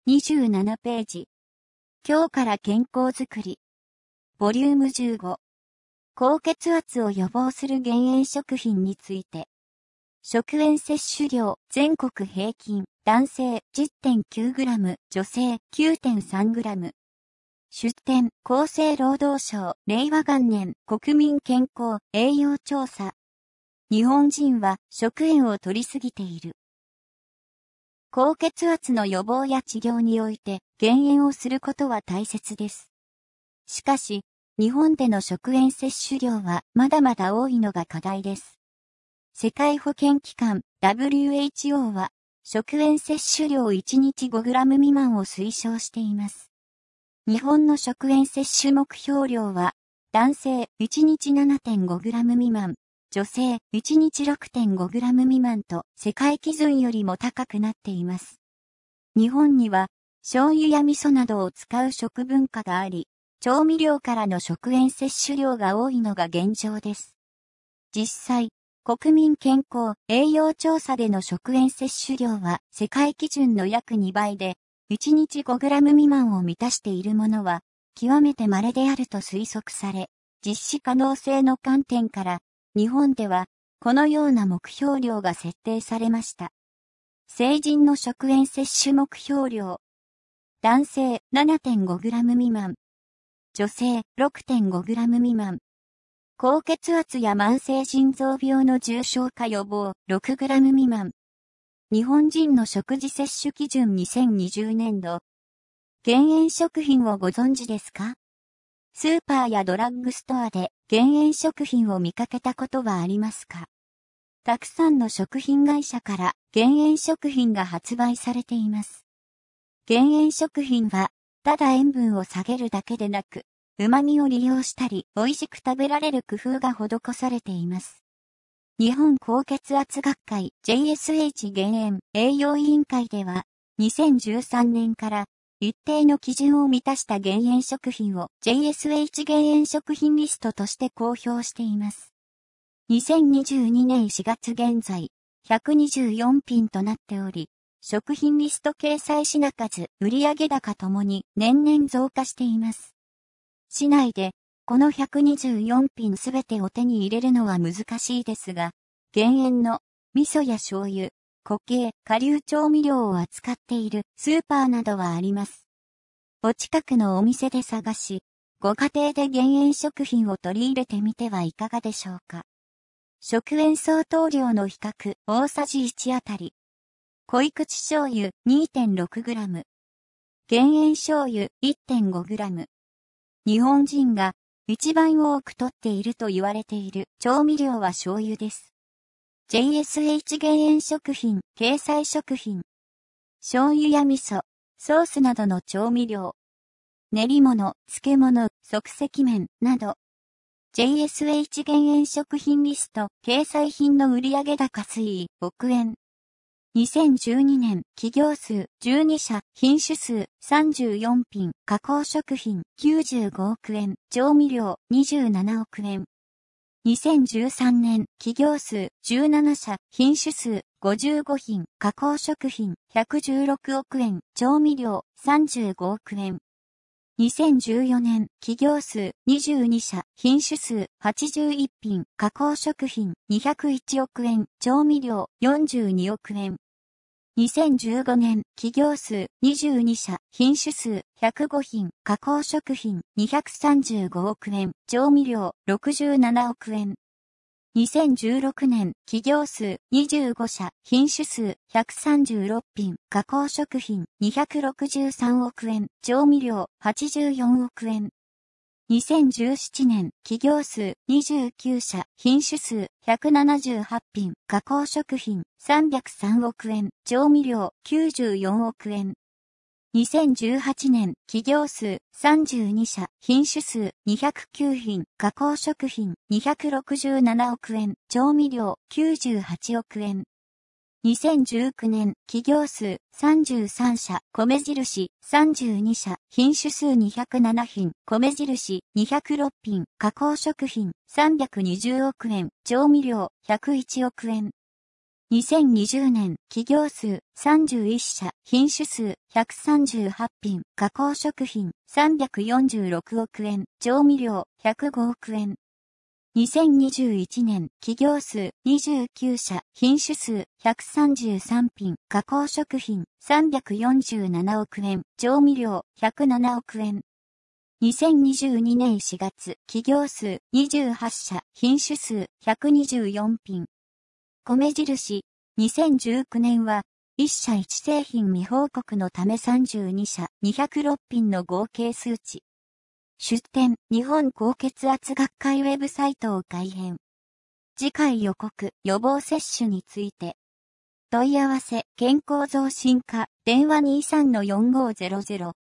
27ページ。今日から健康づくり。ボリューム15。高血圧を予防する減塩食品について。食塩摂取量全国平均男性 10.9g 女性 9.3g。出典厚生労働省令和元年国民健康栄養調査。日本人は食塩を摂りすぎている。高血圧の予防や治療において減塩をすることは大切です。しかし、日本での食塩摂取量はまだまだ多いのが課題です。世界保健機関 WHO は食塩摂取量1日 5g 未満を推奨しています。日本の食塩摂取目標量は男性1日 7.5g 未満、女性1日 6.5g 未満と世界基準よりも高くなっています。日本には醤油や味噌などを使う食文化があり、調味料からの食塩摂取量が多いのが現状です。実際、国民健康栄養調査での食塩摂取量は世界基準の約2倍で、1日 5g 未満を満たしているものは極めて稀であると推測され、実施可能性の観点から、日本ではこのような目標量が設定されました。成人の食塩摂取目標量。男性 7.5g 未満。女性 6.5g 未満。高血圧や慢性心臓病の重症化予防 6g 未満。日本人の食事摂取基準2020年度。減塩食品をご存知ですか？スーパーやドラッグストアで減塩食品を見かけたことはありますか？たくさんの食品会社から減塩食品が発売されています。減塩食品は、ただ塩分を下げるだけでなく、旨味を利用したり美味しく食べられる工夫が施されています。日本高血圧学会 JSH 減塩栄養委員会では、2013年から一定の基準を満たした減塩食品を JSH 減塩食品リストとして公表しています。2022年4月現在、124品となっており、食品リスト掲載品数、売上高ともに年々増加しています。市内で、この124品すべてを手に入れるのは難しいですが、減塩の味噌や醤油、固形、顆粒調味料を扱っているスーパーなどはあります。お近くのお店で探し、ご家庭で減塩食品を取り入れてみてはいかがでしょうか。食塩相当量の比較、大さじ1あたり。濃い口醤油 2.6g。減塩醤油 1.5g。日本人が一番多く摂っていると言われている調味料は醤油です。JSH 減塩食品、掲載食品。醤油や味噌、ソースなどの調味料。練り物、漬物、即席麺など。JSH 減塩食品リスト、掲載品の売上高推移、億円。2012年、企業数12社、品種数34品、加工食品95億円、調味料27億円。2013年、企業数17社、品種数55品、加工食品116億円、調味料35億円。2014年、企業数22社、品種数81品、加工食品201億円、調味料42億円。2015年、企業数22社、品種数105品、加工食品235億円、調味料67億円。2016年、企業数25社、品種数136品、加工食品263億円、調味料84億円。2017年、企業数29社、品種数178品、加工食品303億円、調味料94億円。2018年、企業数32社、品種数209品、加工食品267億円、調味料98億円。2019年、企業数33社、米印32社、品種数207品、米印206品、加工食品320億円、調味料101億円。 2020年、企業数31社、品種数138品、加工食品346億円、調味料105億円。2021年、企業数29社、品種数133品、加工食品347億円、調味料107億円。2022年4月、企業数28社、品種数124品。米印、2019年は、1社1製品未報告のため32社、206品の合計数値。出展、日本高血圧学会ウェブサイトを改編。次回予告、予防接種について。問い合わせ、健康増進課、電話23-4500。